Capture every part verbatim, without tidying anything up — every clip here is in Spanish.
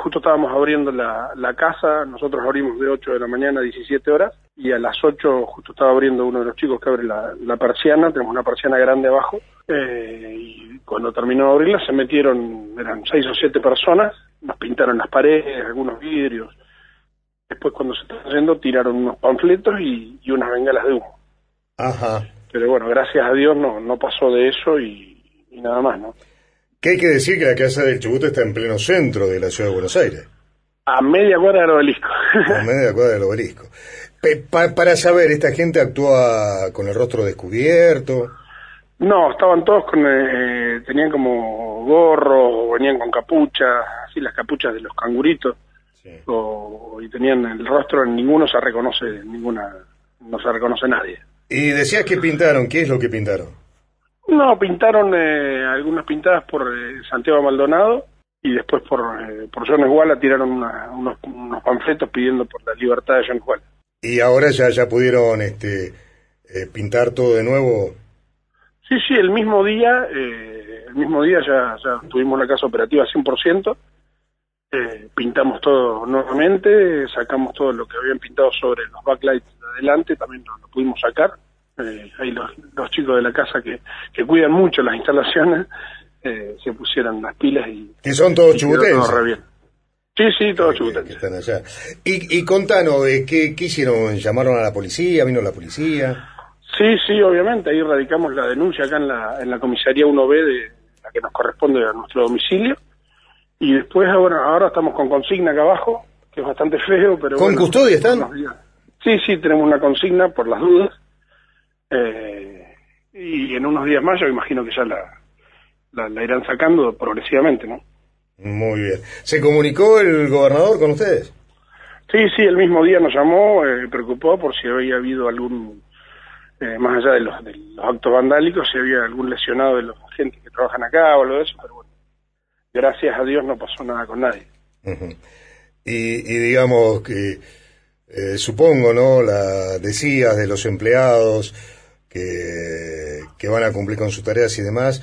justo estábamos abriendo la, la casa, nosotros abrimos de ocho de la mañana a diecisiete horas, y a las ocho justo estaba abriendo uno de los chicos que abre la, la persiana, tenemos una persiana grande abajo, eh, y cuando terminó de abrirla se metieron, eran seis o siete personas, nos pintaron las paredes, algunos vidrios, después cuando se estaban yendo tiraron unos panfletos y, y unas bengalas de humo. Ajá. Pero bueno, gracias a Dios no, no pasó de eso y, y nada más, ¿no? Que hay que decir que la Casa del Chubut está en pleno centro de la ciudad de Buenos Aires. A media cuadra del obelisco. A media cuadra del obelisco. Pe- pa- para saber, ¿esta gente actúa con el rostro descubierto? No, estaban todos con, eh, tenían como gorros, venían con capuchas, así las capuchas de los canguritos, sí. o, y tenían el rostro, en ninguno se reconoce, ninguna, no se reconoce nadie. Y decías que pintaron, ¿qué es lo que pintaron? No, pintaron eh, algunas pintadas por eh, Santiago Maldonado, y después por, eh, por John Esguala tiraron una, unos, unos panfletos pidiendo por la libertad de John Esguala. Y ahora ya, ya pudieron este, eh, pintar todo de nuevo. Sí, sí, el mismo día, eh, el mismo día ya, ya tuvimos la casa operativa cien por ciento, eh, pintamos todo nuevamente, sacamos todo lo que habían pintado sobre los backlights de adelante, también lo, lo pudimos sacar, eh, ahí los, los chicos de la casa que, que cuidan mucho las instalaciones, eh, se pusieron las pilas y... Que son todos y chubutenses. Todo re bien. Sí, sí, todos que, chubutenses. que están allá. Y, y contanos, eh, ¿qué, ¿qué hicieron? ¿Llamaron a la policía? ¿Vino la policía? Sí, sí, obviamente, ahí radicamos la denuncia acá en la, en la comisaría uno B de la que nos corresponde a nuestro domicilio, y después ahora, ahora estamos con consigna acá abajo, que es bastante feo, pero ¿Con bueno, custodia están? Sí, sí, tenemos una consigna por las dudas, eh, y en unos días más yo imagino que ya la, la, la irán sacando progresivamente, ¿no? Muy bien. ¿Se comunicó el gobernador con ustedes? Sí, sí, el mismo día nos llamó, eh, preocupado por si había habido algún... Eh, más allá de los, de los actos vandálicos, si había algún lesionado de los agentes que trabajan acá o algo de eso, pero bueno, gracias a Dios no pasó nada con nadie. Uh-huh. Y, y digamos que, eh, supongo, ¿no? La decías de los empleados que, que van a cumplir con sus tareas y demás,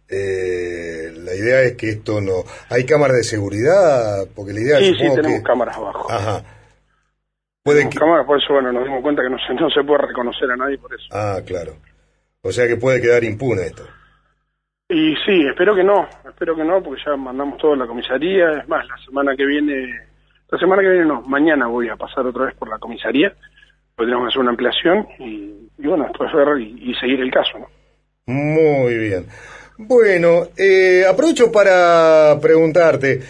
eh, la idea es que esto no... ¿Hay cámaras de seguridad? Porque la idea sí, supongo sí, tenemos que... cámaras abajo. Ajá. Puede que... cámaras, por eso, bueno, nos dimos cuenta que no se, no se puede reconocer a nadie por eso. Ah, claro. O sea que puede quedar impune esto. Y sí, espero que no, espero que no, porque ya mandamos todo a la comisaría. Es más, la semana que viene, la semana que viene no, mañana voy a pasar otra vez por la comisaría, porque tenemos que hacer una ampliación y, y bueno, después ver y, y seguir el caso, ¿no? Muy bien. Bueno, eh, aprovecho para preguntarte,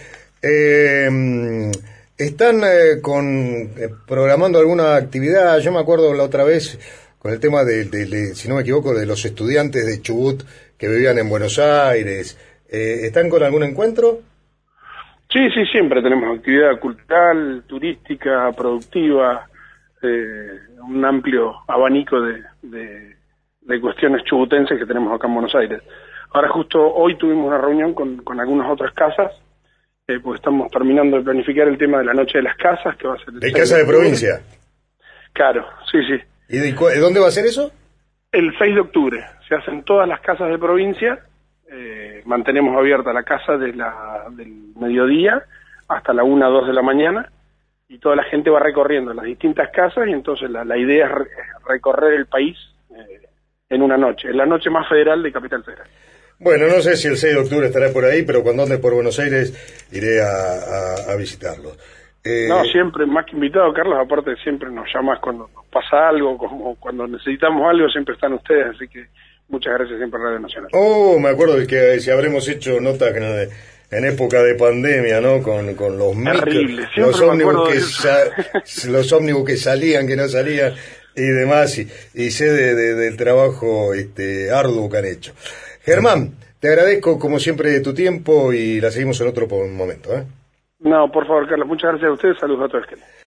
eh, ¿están eh, con eh, programando alguna actividad? Yo me acuerdo la otra vez con el tema de, de, de, si no me equivoco, de los estudiantes de Chubut que vivían en Buenos Aires. Eh, ¿Están con algún encuentro? Sí, sí, siempre tenemos actividad cultural, turística, productiva, eh, un amplio abanico de, de, de cuestiones chubutenses que tenemos acá en Buenos Aires. Ahora justo hoy tuvimos una reunión con, con algunas otras casas, eh, porque estamos terminando de planificar el tema de la Noche de las Casas, que va a ser... ¿De casa de provincia? Claro, sí, sí. ¿Y de, cu- dónde va a ser eso? El seis de octubre. Se hacen todas las casas de provincia, eh, mantenemos abierta la casa de la, del mediodía hasta la una o dos de la mañana, y toda la gente va recorriendo las distintas casas, y entonces la, la idea es re- recorrer el país eh, en una noche, en la noche más federal de Capital Federal. Bueno, no sé si el seis de octubre estará por ahí, pero cuando ande por Buenos Aires iré a, a, a visitarlo. Eh... No, siempre, más que invitado, Carlos, aparte siempre nos llamas cuando nos pasa algo, como cuando necesitamos algo, siempre están ustedes, así que muchas gracias siempre a Radio Nacional. Oh, me acuerdo de que si habremos hecho notas en, en época de pandemia, ¿no? Con, con los Terrible, micros, los siempre me ómnibus acuerdo que de eso. sa- los ómnibus que salían, que no salían y demás, y, y sé de, de, del trabajo este arduo que han hecho. Germán, te agradezco como siempre tu tiempo y la seguimos en otro momento, ¿eh? No, por favor, Carlos, muchas gracias a ustedes, saludos a todos.